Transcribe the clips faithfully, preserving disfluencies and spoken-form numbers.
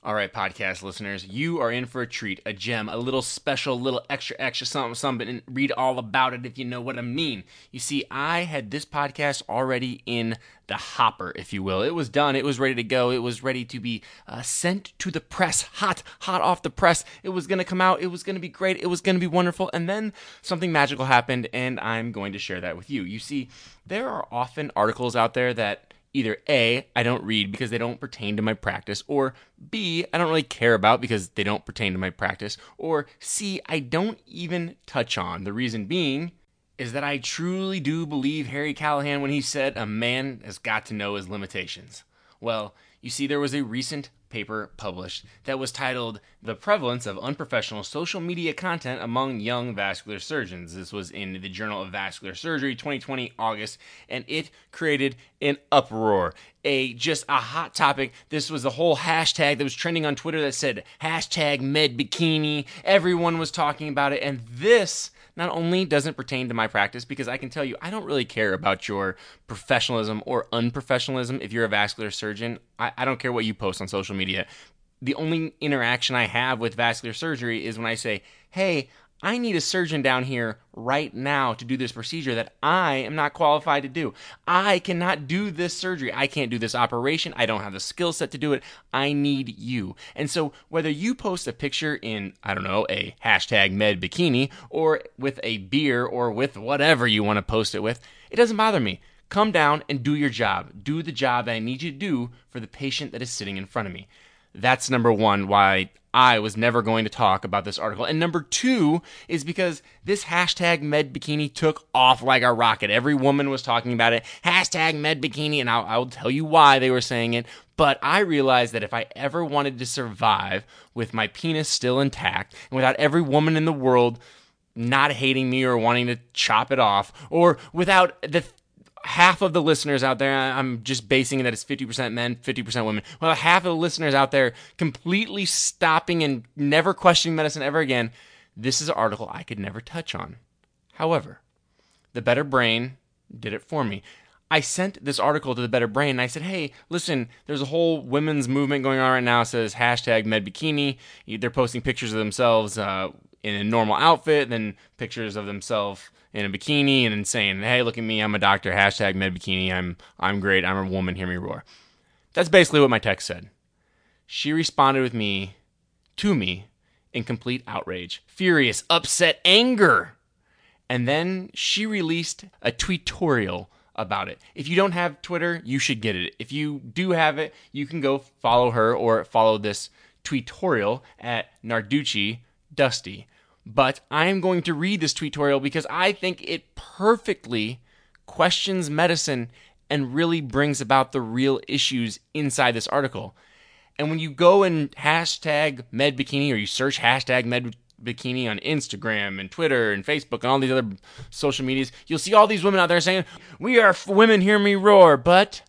All right, podcast listeners, you are in for a treat, a gem, a little special, little extra, extra something, something, and read all about it if you know what I mean. You see, I had this podcast already in the hopper, if you will. It was done. It was ready to go. It was ready to be uh, sent to the press, hot, hot off the press. It was going to come out. It was going to be great. It was going to be wonderful. And then something magical happened, and I'm going to share that with you. You see, there are often articles out there that either A, I don't read because they don't pertain to my practice, or B, I don't really care about because they don't pertain to my practice, or C, I don't even touch on. The reason being is that I truly do believe Harry Callahan when he said a man has got to know his limitations. Well, you see, there was a recent paper published that was titled The Prevalence of Unprofessional Social Media Content Among Young Vascular Surgeons. This was in the Journal of Vascular Surgery, twenty twenty, August, and it created an uproar, a just a hot topic. This was the whole hashtag that was trending on Twitter that said hashtag MedBikini. Everyone was talking about it, and this not only doesn't pertain to my practice, because I can tell you, I don't really care about your professionalism or unprofessionalism if you're a vascular surgeon. I, I don't care what you post on social media. The only interaction I have with vascular surgery is when I say, hey, I need a surgeon down here right now to do this procedure that I am not qualified to do. I cannot do this surgery. I can't do this operation. I don't have the skill set to do it. I need you. And so whether you post a picture in, I don't know, a hashtag med bikini, or with a beer, or with whatever you want to post it with, it doesn't bother me. Come down and do your job. Do the job that I need you to do for the patient that is sitting in front of me. That's number one, why I was never going to talk about this article. And number two is because this hashtag MedBikini took off like a rocket. Every woman was talking about it. Hashtag MedBikini, and I'll, I'll tell you why they were saying it. But I realized that if I ever wanted to survive with my penis still intact, and without every woman in the world not hating me or wanting to chop it off, or without the half of the listeners out there, I'm just basing it that it's fifty percent men, fifty percent women. Well, half of the listeners out there completely stopping and never questioning medicine ever again, this is an article I could never touch on. However, the Better Brain did it for me. I sent this article to the Better Brain, and I said, hey, listen, there's a whole women's movement going on right now. It says hashtag MedBikini. They're posting pictures of themselves uh, in a normal outfit, then pictures of themselves in a bikini, and then saying, hey, look at me, I'm a doctor, hashtag MedBikini, I'm I'm great, I'm a woman, hear me roar. That's basically what my text said. She responded with me, to me, in complete outrage, furious, upset, anger. And then she released a tweetorial about it. If you don't have Twitter, you should get it. If you do have it, you can go follow her or follow this tweetorial at Narducci Dusty. But I am going to read this tweetorial because I think it perfectly questions medicine and really brings about the real issues inside this article. And when you go and hashtag MedBikini, or you search hashtag MedBikini on Instagram and Twitter and Facebook and all these other social medias, you'll see all these women out there saying, we are women, hear me roar. But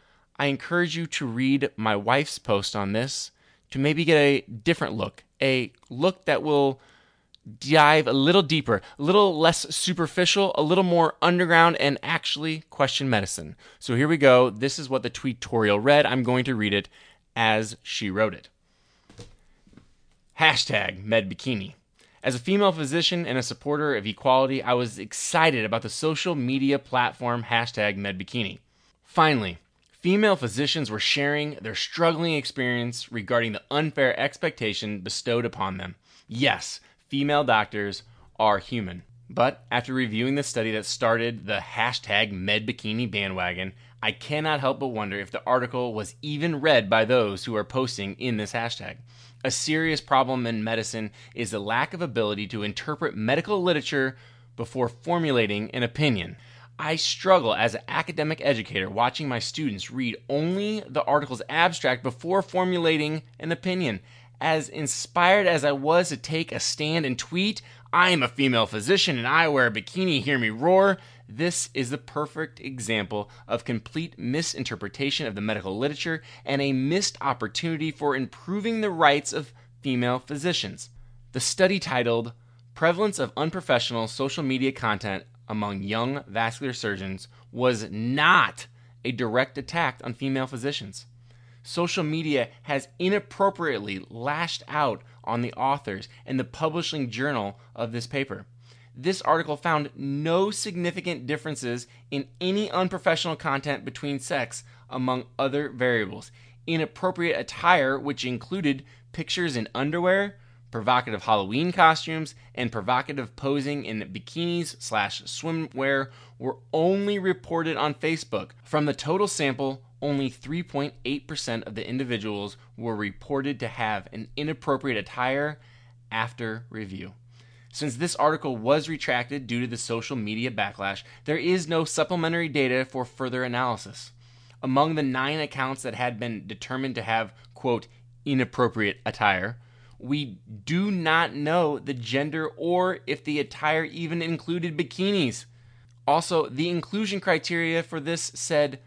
I encourage you to read my wife's post on this to maybe get a different look, a look that will dive a little deeper, a little less superficial, a little more underground, and actually question medicine. So here we go. This is what the tweetorial read. I'm going to read it as she wrote it. Hashtag MedBikini. As a female physician and a supporter of equality, I was excited about the social media platform hashtag MedBikini. Finally, female physicians were sharing their struggling experience regarding the unfair expectation bestowed upon them. Yes, female doctors are human. But after reviewing the study that started the hashtag MedBikini bandwagon, I cannot help but wonder if the article was even read by those who are posting in this hashtag. A serious problem in medicine is the lack of ability to interpret medical literature before formulating an opinion. I struggle as an academic educator watching my students read only the article's abstract before formulating an opinion. As inspired as I was to take a stand and tweet, I am a female physician and I wear a bikini, hear me roar, this is the perfect example of complete misinterpretation of the medical literature and a missed opportunity for improving the rights of female physicians. The study titled Prevalence of Unprofessional Social Media Content Among Young Vascular Surgeons was not a direct attack on female physicians. Social media has inappropriately lashed out on the authors and the publishing journal of this paper. This article found no significant differences in any unprofessional content between sex, among other variables. Inappropriate attire, which included pictures in underwear, provocative Halloween costumes, and provocative posing in bikinis slash swimwear, were only reported on Facebook. From the total sample, only three point eight percent of the individuals were reported to have an inappropriate attire after review. Since this article was retracted due to the social media backlash, there is no supplementary data for further analysis. Among the nine accounts that had been determined to have, quote, inappropriate attire, we do not know the gender or if the attire even included bikinis. Also, the inclusion criteria for this said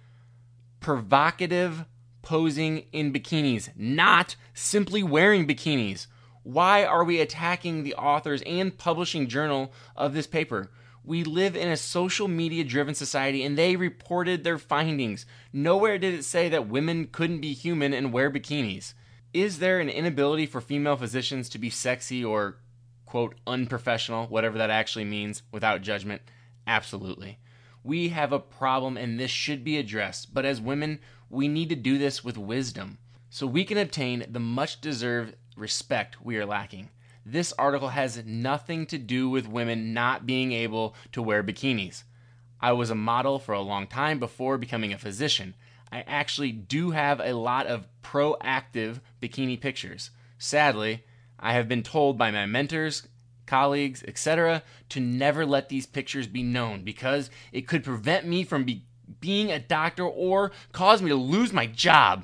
provocative posing in bikinis, not simply wearing bikinis. Why are we attacking the authors and publishing journal of this paper? We live in a social media driven society and they reported their findings. Nowhere did it say that women couldn't be human and wear bikinis. Is there an inability for female physicians to be sexy or, quote, unprofessional, whatever that actually means, without judgment? Absolutely. We have a problem and this should be addressed, but as women, we need to do this with wisdom so we can obtain the much deserved respect we are lacking. This article has nothing to do with women not being able to wear bikinis. I was a model for a long time before becoming a physician. I actually do have a lot of proactive bikini pictures. Sadly, I have been told by my mentors, colleagues, et cetera, to never let these pictures be known because it could prevent me from be- being a doctor or cause me to lose my job.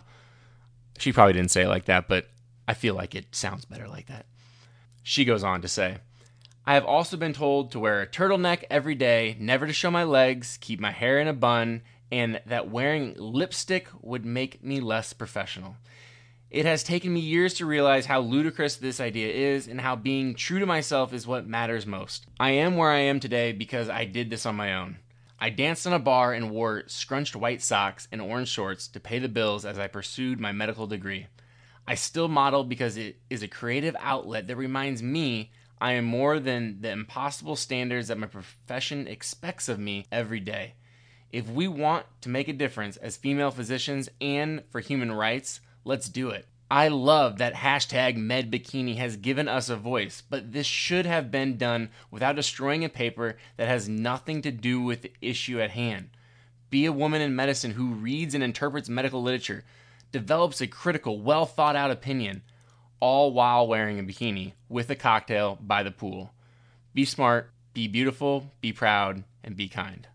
She probably didn't say it like that, but I feel like it sounds better like that. She goes on to say, I have also been told to wear a turtleneck every day, never to show my legs, keep my hair in a bun, and that wearing lipstick would make me less professional. It has taken me years to realize how ludicrous this idea is and how being true to myself is what matters most. I am where I am today because I did this on my own. I danced in a bar and wore scrunched white socks and orange shorts to pay the bills as I pursued my medical degree. I still model because it is a creative outlet that reminds me I am more than the impossible standards that my profession expects of me every day. If we want to make a difference as female physicians and for human rights, let's do it. I love that hashtag MedBikini has given us a voice, but this should have been done without destroying a paper that has nothing to do with the issue at hand. Be a woman in medicine who reads and interprets medical literature, develops a critical, well-thought-out opinion, all while wearing a bikini with a cocktail by the pool. Be smart, be beautiful, be proud, and be kind.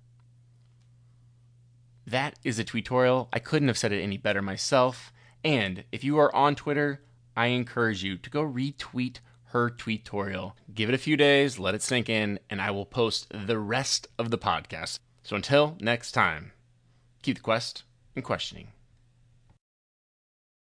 That is a tweetorial. I couldn't have said it any better myself. And if you are on Twitter, I encourage you to go retweet her tweetorial. Give it a few days, let it sink in, and I will post the rest of the podcast. So until next time, keep the quest and questioning.